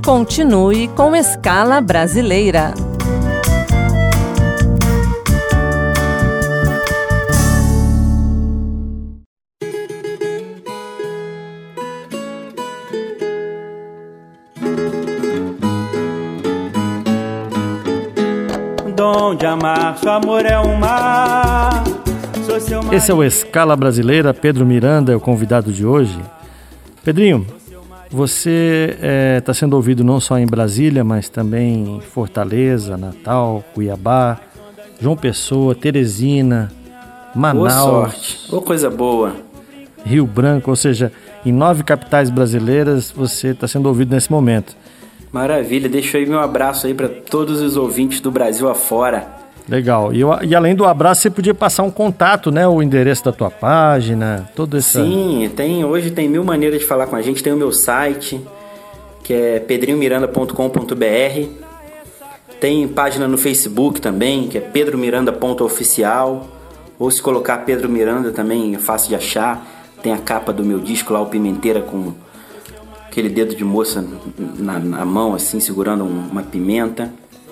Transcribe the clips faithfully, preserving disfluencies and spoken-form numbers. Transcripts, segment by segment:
Continue com Escala Brasileira. Dom de amar, seu amor é um mar. Esse é o Escala Brasileira. Pedro Miranda é o convidado de hoje. Pedrinho, você está é, sendo ouvido não só em Brasília, mas também em Fortaleza, Natal, Cuiabá, João Pessoa, Teresina, Manaus. Boa sorte. Ô, coisa boa. Rio Branco, ou seja, em nove capitais brasileiras você está sendo ouvido nesse momento. Maravilha, deixa aí meu abraço aí para todos os ouvintes do Brasil afora. Legal, e, eu, e além do abraço você podia passar um contato, né, o endereço da tua página, todo esse... Sim, tem, hoje tem mil maneiras de falar com a gente, tem o meu site, que é pedrinho miranda ponto com ponto b r, tem página no Facebook também, que é pedro miranda ponto oficial, ou se colocar Pedro Miranda também é fácil de achar, tem a capa do meu disco lá, o Pimenteira, com aquele dedo de moça na, na mão, assim, segurando um, uma pimenta.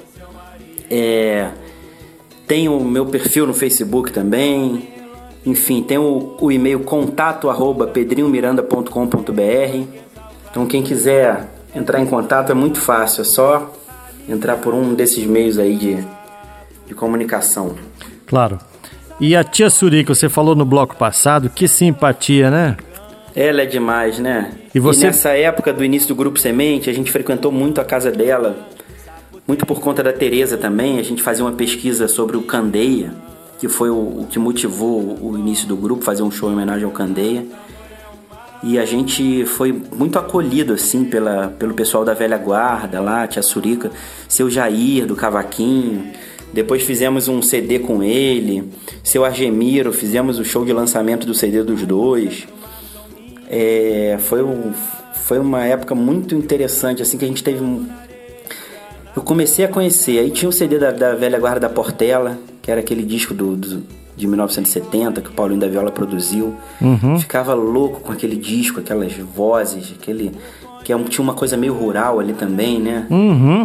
É... Tem o meu perfil no Facebook também. Enfim, tem o, o e-mail contato arroba pedrinho miranda ponto com ponto b r. Então quem quiser entrar em contato é muito fácil. É só entrar por um desses meios aí de, de comunicação. Claro. E a tia Surica, você falou no bloco passado, que simpatia, né? Ela é demais, né? E, você... e nessa época do início do Grupo Semente, a gente frequentou muito a casa dela. Muito por conta da Tereza também, a gente fazia uma pesquisa sobre o Candeia, que foi o, o que motivou o início do grupo, fazer um show em homenagem ao Candeia. E a gente foi muito acolhido, assim, pela, pelo pessoal da velha guarda lá, tia Surica, seu Jair, do Cavaquinho. Depois fizemos um C D com ele, seu Argemiro, fizemos o show de lançamento do C D dos dois. É, foi, um, foi uma época muito interessante, assim, que a gente teve... Um, eu comecei a conhecer, aí tinha o C D da, da velha guarda da Portela, que era aquele disco do, do, de mil novecentos e setenta, que o Paulinho da Viola produziu. Uhum. Ficava louco com aquele disco, aquelas vozes, aquele, que tinha uma coisa meio rural ali também, né? Uhum.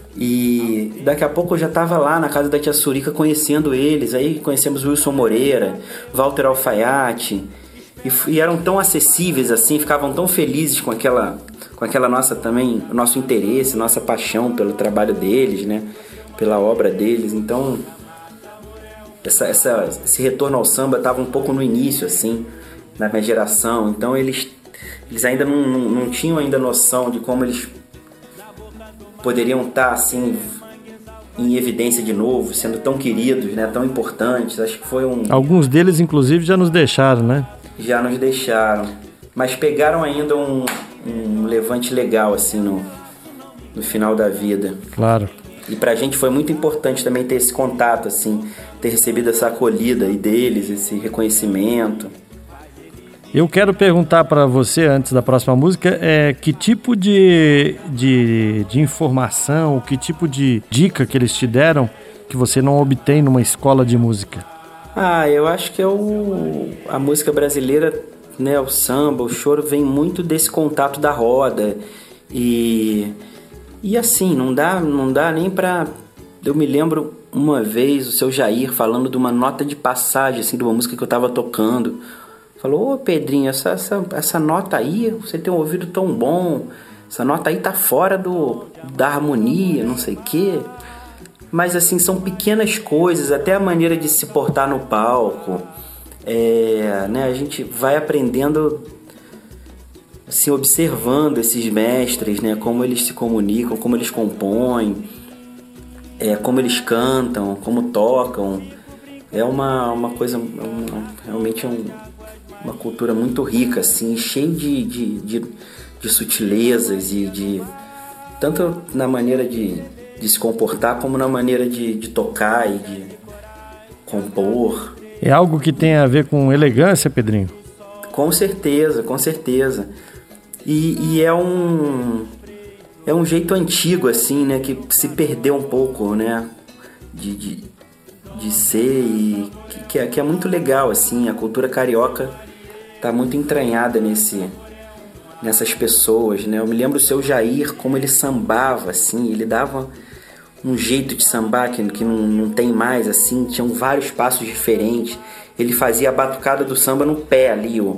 E daqui a pouco eu já estava lá na casa da tia Surica conhecendo eles, aí conhecemos o Wilson Moreira, Walter Alfaiate, e, e eram tão acessíveis assim, ficavam tão felizes com aquela... com aquela nossa também, nosso interesse, nossa paixão pelo trabalho deles, né? Pela obra deles. Então, essa, essa, esse retorno ao samba estava um pouco no início, assim, na minha geração. Então, eles, eles ainda não, não, não tinham ainda noção de como eles poderiam estar, assim, em evidência de novo, sendo tão queridos, né? Tão importantes. Acho que foi um... Alguns deles, inclusive, já nos deixaram, né? Já nos deixaram. Mas pegaram ainda um... um levante legal, assim, no, no final da vida. Claro. E pra gente foi muito importante também ter esse contato, assim, ter recebido essa acolhida aí deles, esse reconhecimento. Eu quero perguntar para você, antes da próxima música, é, que tipo de, de, de informação, que tipo de dica que eles te deram que você não obtém numa escola de música? Ah, eu acho que é o, a música brasileira... Né, o samba, o choro vem muito desse contato da roda e, e assim, não dá, não dá nem pra... Eu me lembro uma vez o seu Jair falando de uma nota de passagem, assim, de uma música que eu tava tocando. Falou, ô Pedrinho, essa, essa, essa nota aí, você tem um ouvido tão bom, essa nota aí tá fora do, da harmonia, não sei o quê. Mas assim, são pequenas coisas, até a maneira de se portar no palco. É, né, a gente vai aprendendo, assim, observando esses mestres, né, como eles se comunicam, como eles compõem, é, como eles cantam, como tocam. É uma, uma coisa, uma, realmente um, uma cultura muito rica, assim, cheio de, de, de, de sutilezas e de, tanto na maneira de, de se comportar como na maneira de, de tocar e de compor. É algo que tem a ver com elegância, Pedrinho? Com certeza, com certeza. E, e é um é um jeito antigo, assim, né? Que se perdeu um pouco, né? De, de, de ser e que, que, é, que é muito legal, assim. A cultura carioca tá muito entranhada nesse, nessas pessoas, né? Eu me lembro do seu Jair, como ele sambava, assim, ele dava um jeito de sambar que, que não, não tem mais, assim, tinham vários passos diferentes. Ele fazia a batucada do samba no pé ali, o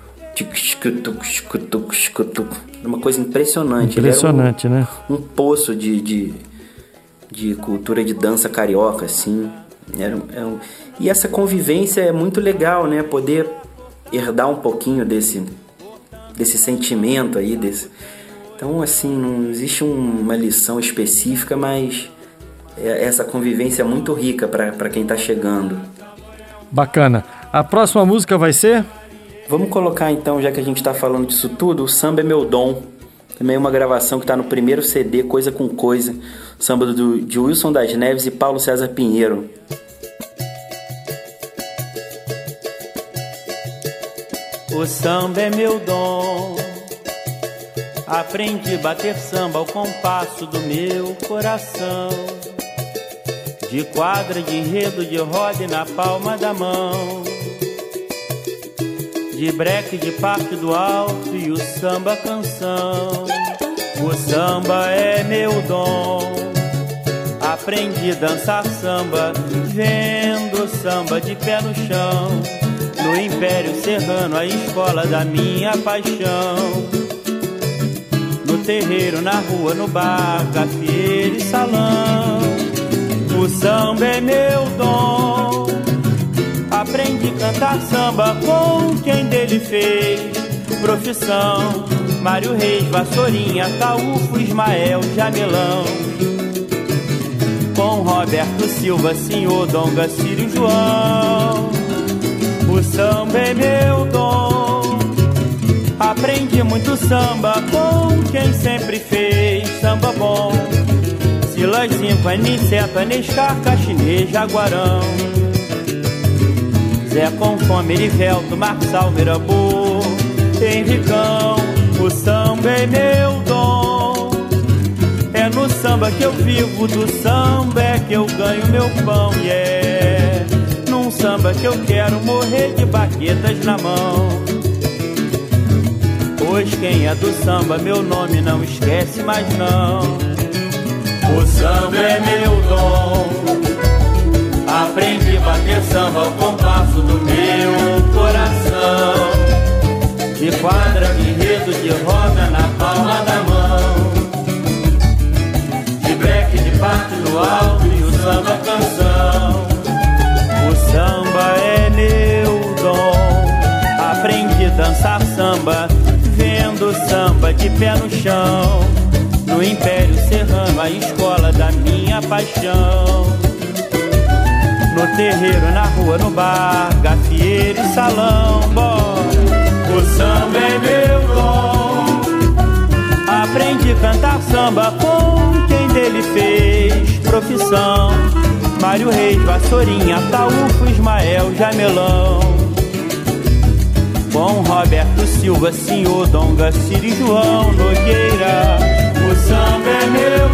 uma coisa impressionante. Impressionante, ele era um, né? Um poço de, de, de cultura de dança carioca, assim. Era, era um... E essa convivência é muito legal, né? Poder herdar um pouquinho desse, desse sentimento aí, desse... Então, assim, não existe uma lição específica, mas essa convivência é muito rica para quem está chegando. Bacana. A próxima música vai ser? Vamos colocar, então, já que a gente está falando disso tudo, o Samba é Meu Dom. Também uma gravação que está no primeiro C D, Coisa com Coisa. Samba do, de Wilson das Neves e Paulo César Pinheiro. O samba é meu dom, aprendi a bater samba ao compasso do meu coração. De quadra, de enredo, de roda e na palma da mão. De breque, de parte do alto e o samba canção. O samba é meu dom, aprendi a dançar samba, vendo samba de pé no chão. No Império Serrano, a escola da minha paixão. No terreiro, na rua, no bar, gafieira e salão. O samba é meu dom, aprendi a cantar samba com quem dele fez profissão. Mário Reis, Vassourinha, Taúfo, Ismael, Jamelão. Com Roberto Silva, Senhor, Donga, Círio, João. O samba é meu dom, aprendi muito samba com quem sempre fez samba bom. Silas Cinco, Aniceto, Anescar, Caxinê, Jaguarão. Zé com Fome, Erivelto, Marçal, Mirabu, Henricão. O samba é meu dom, é no samba que eu vivo, do samba é que eu ganho meu pão. E é num samba que eu quero morrer de baquetas na mão. Pois quem é do samba, meu nome não esquece mais não. O samba é meu dom, aprendi a bater samba ao compasso do meu coração. De quadra, de enredo, de roda na palma da mão. De breque, de parte no alto e o samba canção. O samba é meu dom, aprendi a dançar samba, vendo samba de pé no chão. No Império Serrano, a escola da minha paixão. No terreiro, na rua, no bar, gafieira e salão. Bora! O samba é meu dom, aprendi a cantar samba com quem dele fez profissão. Mário Reis, Vassourinha, Taúfo, Ismael, Jamelão. Com Roberto Silva, Senhor, Donga, Círio, João Nogueira. O samba é meu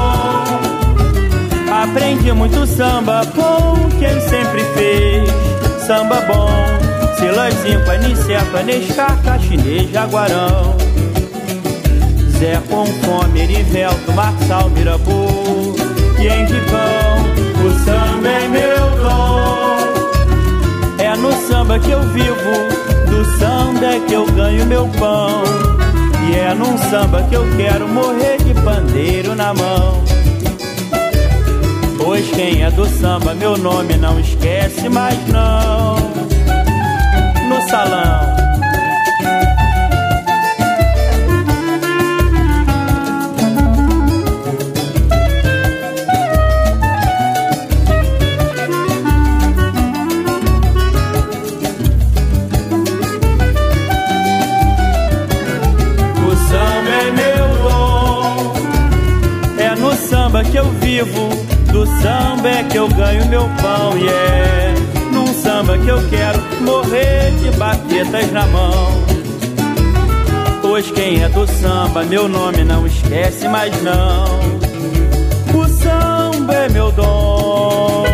dom, aprendi muito samba com quem sempre fez samba bom. Silas Cinco, Aniceto, Anescar, Caxinê, Jaguarão. Zé com Fome, Erivelto, Marçal, Mirabu e Henricão. O samba é meu dom, é no samba que eu vivo, do samba é que eu ganho meu pão. E é num samba que eu quero morrer de pandeiro na mão. Pois quem é do samba, meu nome não esquece mais não. No salão. Que eu vivo, do samba é que eu ganho meu pão. E é num samba que eu quero morrer de baquetas na mão. Pois quem é do samba, meu nome não esquece mais não. O samba é meu dom.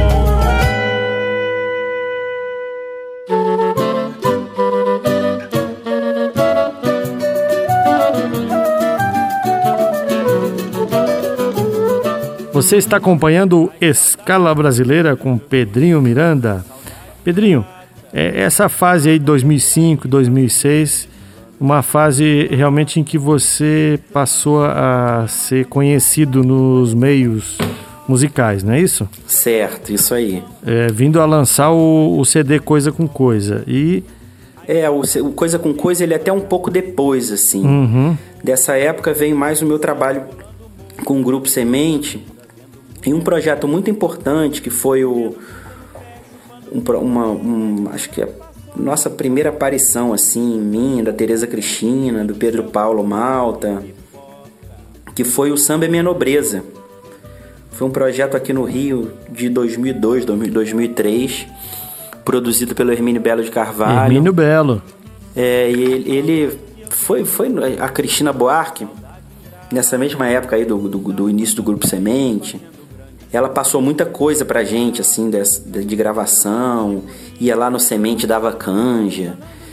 Você está acompanhando o Escala Brasileira com Pedrinho Miranda. Pedrinho, essa fase aí de dois mil e cinco, dois mil e seis, uma fase realmente em que você passou a ser conhecido nos meios musicais, não é isso? Certo, isso aí. É, vindo a lançar o, o C D Coisa com Coisa. E... É, o, o Coisa com Coisa ele é até um pouco depois, assim. Uhum. Dessa época vem mais o meu trabalho com o Grupo Semente e um projeto muito importante que foi o... Um, uma, um, acho que a nossa primeira aparição, assim, minha, da Tereza Cristina, do Pedro Paulo Malta, que foi o Samba é Minha Nobreza. Foi um projeto aqui no Rio de dois mil e dois, dois mil e três, produzido pelo Hermínio Belo de Carvalho. Hermínio Belo. É, e ele, ele foi, foi a Cristina Buarque, nessa mesma época aí do, do, do início do Grupo Semente. Ela passou muita coisa pra gente, assim, de, de gravação, ia lá no Semente, dava canja,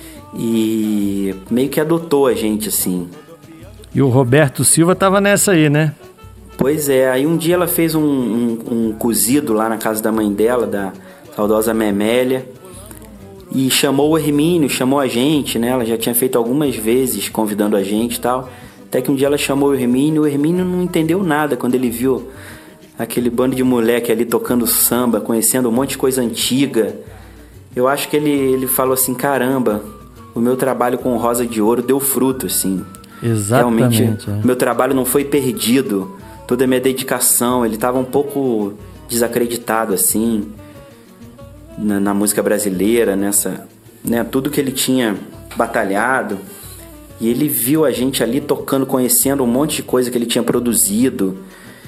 e meio que adotou a gente, assim. E o Roberto Silva tava nessa aí, né? Pois é, aí um dia ela fez um, um, um cozido lá na casa da mãe dela, da saudosa Memélia, e chamou o Hermínio, chamou a gente, né? Ela já tinha feito algumas vezes convidando a gente e tal, até que um dia ela chamou o Hermínio, o Hermínio não entendeu nada quando ele viu aquele bando de moleque ali tocando samba, conhecendo um monte de coisa antiga. Eu acho que ele, ele falou assim, caramba, o meu trabalho com Rosa de Ouro deu fruto, assim. Exatamente. Realmente, é. Meu trabalho não foi perdido, toda a minha dedicação, ele estava um pouco desacreditado, assim, na, na música brasileira, nessa, né, tudo que ele tinha batalhado, e ele viu a gente ali tocando, conhecendo um monte de coisa que ele tinha produzido.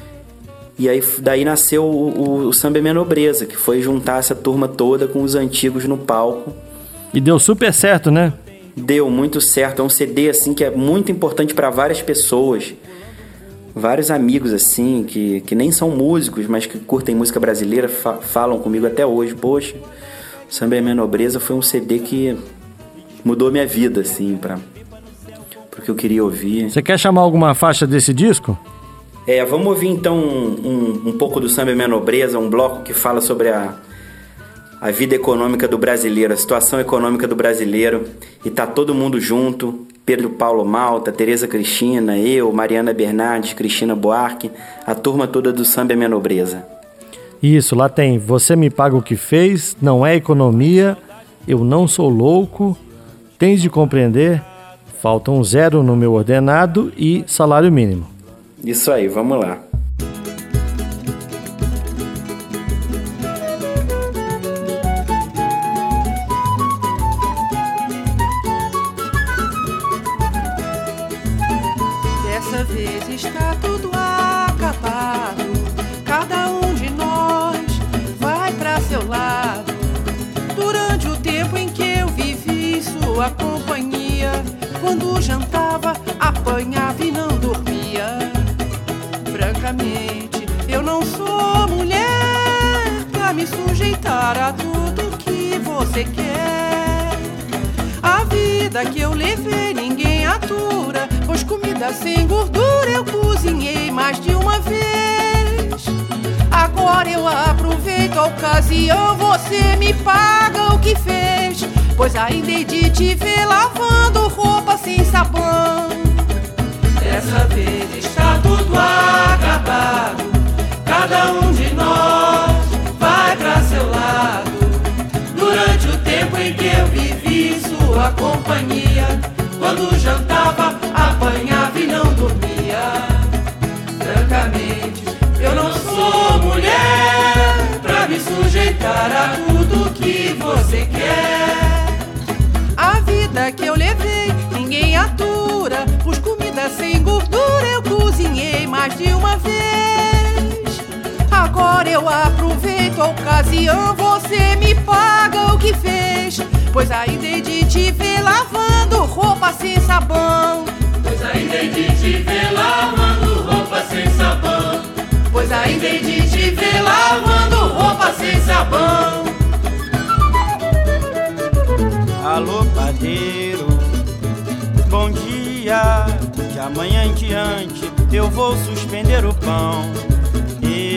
E aí daí nasceu o, o, o Samba é Minha Nobreza, que foi juntar essa turma toda com os antigos no palco. E deu super certo, né? Deu muito certo. É um C D assim que é muito importante para várias pessoas. Vários amigos assim, que, que nem são músicos, mas que curtem música brasileira, fa- falam comigo até hoje. Poxa, o Samba é Minha Nobreza foi um C D que mudou minha vida, assim, para o que eu queria ouvir. Você quer chamar alguma faixa desse disco? É, vamos ouvir então um, um, um pouco do Samba é Minha Nobreza, um bloco que fala sobre a, a vida econômica do brasileiro, a situação econômica do brasileiro, e tá todo mundo junto, Pedro Paulo Malta, Tereza Cristina, eu, Mariana Bernardes, Cristina Buarque, a turma toda do Samba é Minha Nobreza. Isso, lá tem Você Me Paga o Que Fez, Não É Economia, Eu Não Sou Louco, Tens de Compreender, Falta um Zero no Meu Ordenado e Salário Mínimo. Isso aí, vamos lá. Dessa vez está tudo acabado. Cada um de nós vai pra seu lado. Durante o tempo em que eu vivi sua companhia, quando jantava, apanhava e não dormia. Francamente, eu não sou mulher pra me sujeitar a tudo que você quer. A vida que eu levei ninguém atura, pois comida sem gordura eu cozinhei mais de uma vez. Agora eu aproveito a ocasião, você me paga o que fez, pois ainda hei de te ver lavando roupa sem sabão. Dessa vez está tudo acabado, cada um de nós vai pra seu lado. Durante o tempo em que eu vivi sua companhia, quando jantava, apanhava e não dormia. Francamente, eu não sou mulher pra me sujeitar a tudo que você quer. A vida que eu levei ninguém atura, pus comida sem gordura eu cozinhei mais de uma vez. Agora eu aproveito a ocasião, você me paga o que fez, pois ainda hei de te ver lavando roupa sem sabão. Pois ainda hei de te ver lavando roupa sem sabão. Pois ainda hei de te ver lavando roupa sem sabão. Alô, padeiro, bom dia. De amanhã em diante eu vou suspender o pão.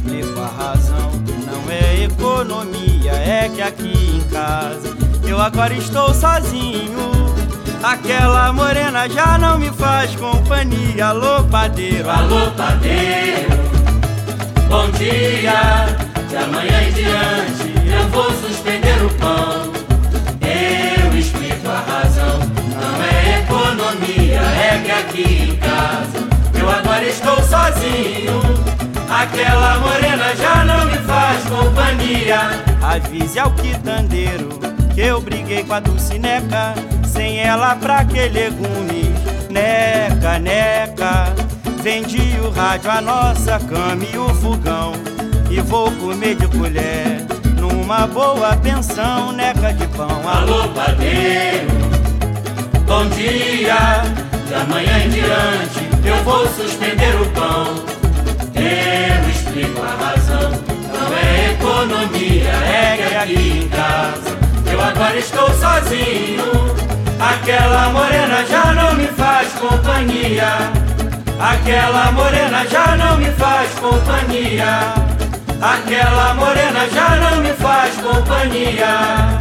explico a razão. Não é economia, é que aqui em casa eu agora estou sozinho. Aquela morena já não me faz companhia. Alô, padeiro, alô, padeiro, bom dia. De amanhã em diante eu vou suspender o pão. Eu explico a razão. Não é economia, é que aqui em casa eu agora estou sozinho. Aquela morena já não me faz companhia. Avise ao quitandeiro que eu briguei com a Dulcineca. Sem ela pra que legumes? Neca, neca. Vendi o rádio, a nossa cama e o fogão. E vou comer de colher numa boa pensão. Neca de pão. Alô, padeiro, bom dia. De amanhã em diante eu vou suspender o pão. Eu explico a razão. Não é economia, é que aqui em casa eu agora estou sozinho. Aquela morena já não me faz companhia. Aquela morena já não me faz companhia. Aquela morena já não me faz companhia.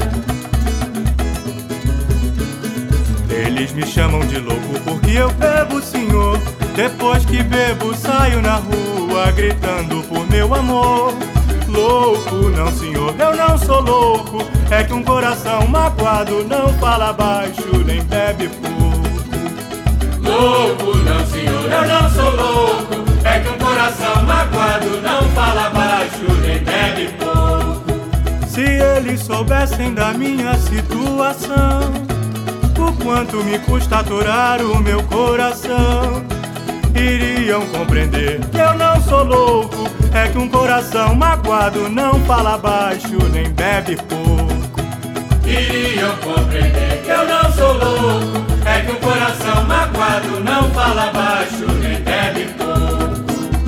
Eles me chamam de louco porque eu bebo, senhor. Depois que bebo saio na rua gritando por meu amor. Louco não, senhor, eu não sou louco. É que um coração magoado não fala baixo nem bebe pouco. Louco não, senhor, eu não sou louco. É que um coração magoado não fala baixo nem bebe pouco. Se eles soubessem da minha situação, o quanto me custa aturar o meu coração, iriam compreender que eu não sou louco. É que um coração magoado não fala baixo nem bebe pouco. Iriam compreender que eu não sou louco. É que um coração magoado não fala baixo nem bebe pouco.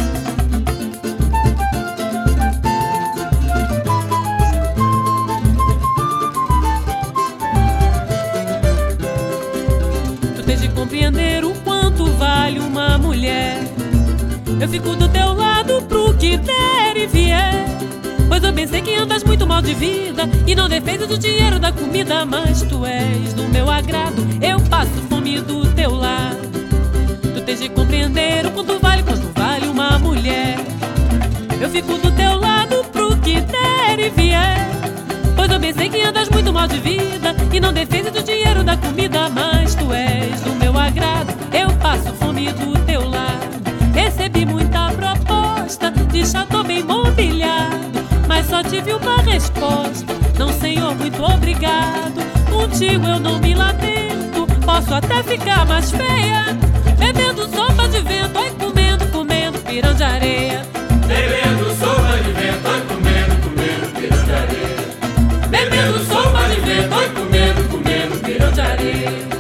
Tu tens de compreender o quanto vale uma mulher. Eu fico do teu lado pro que der e vier. Pois eu pensei que andas muito mal de vida e não defendes do dinheiro da comida. Mas tu és do meu agrado, eu passo fome do teu lado. Tu tens de compreender o quanto vale, quanto vale uma mulher. Eu fico do teu lado pro que der e vier. Pois eu pensei que andas muito mal de vida e não defendes do dinheiro da comida. Mas tu és do meu agrado, eu passo fome do teu lado. Recebi muita proposta de chateau bem mobiliado, mas só tive uma resposta: não, senhor, muito obrigado. Contigo eu não me lamento, posso até ficar mais feia, bebendo sopa de vento, ai comendo, comendo pirão de areia. Bebendo sopa de vento, ai comendo, comendo pirão de areia. Bebendo sopa de vento, ai comendo, comendo pirão de areia.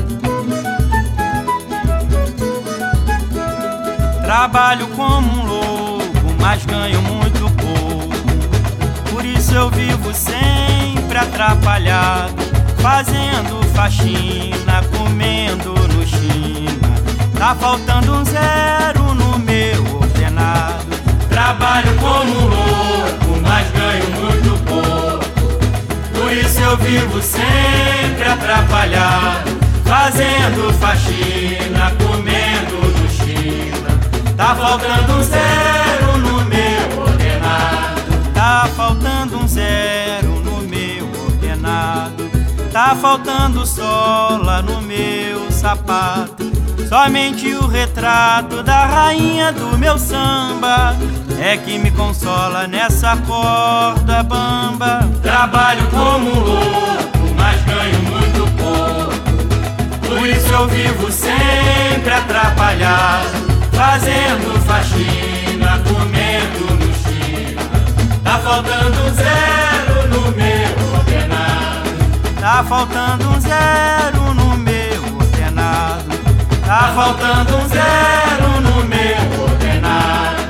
Trabalho como um louco, mas ganho muito pouco. Por isso eu vivo sempre atrapalhado, fazendo faxina, comendo no China. Tá faltando um zero no meu ordenado. Trabalho como um louco, mas ganho muito pouco. Por isso eu vivo sempre atrapalhado, fazendo faxina, comendo no China. Tá faltando um zero no meu ordenado. Tá faltando um zero no meu ordenado. Tá faltando sola no meu sapato. Somente o retrato da rainha do meu samba é que me consola nessa corda bamba. Trabalho como um louco, mas ganho muito pouco. Por isso eu vivo sempre atrapalhado, fazendo faxina, comendo no China. Tá faltando um zero no meu ordenado. Tá faltando um zero no meu ordenado. Tá faltando um zero no meu ordenado.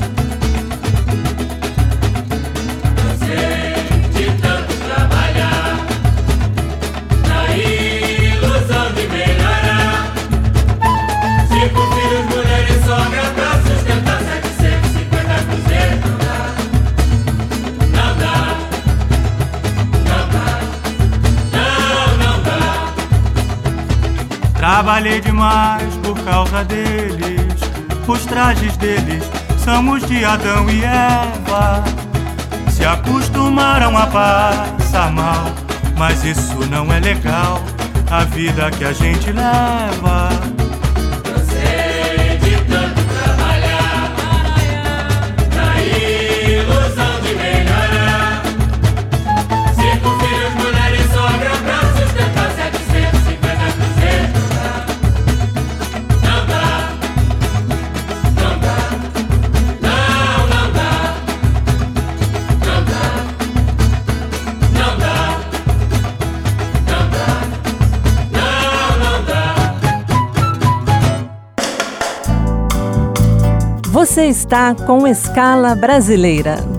Cansei de tanto trabalhar na ilusão de melhorar. Cinco filhos, mulher e sogra pra sustentar setecentos e cinquenta cruzeiros. Trabalhei demais por causa deles. Os trajes deles são os de Adão e Eva. Se acostumaram a passar mal, mas isso não é legal, a vida que a gente leva. Cansei de tanto trabalhar na ilusão de melhorar. Cinco filhos, mulher e sogra pra sustentar setecentos e cinquenta cruzeiros. Não dá, não dá, não, não dá, não dá, não dá, não dá, não, não dá. Você está com Escala Brasileira.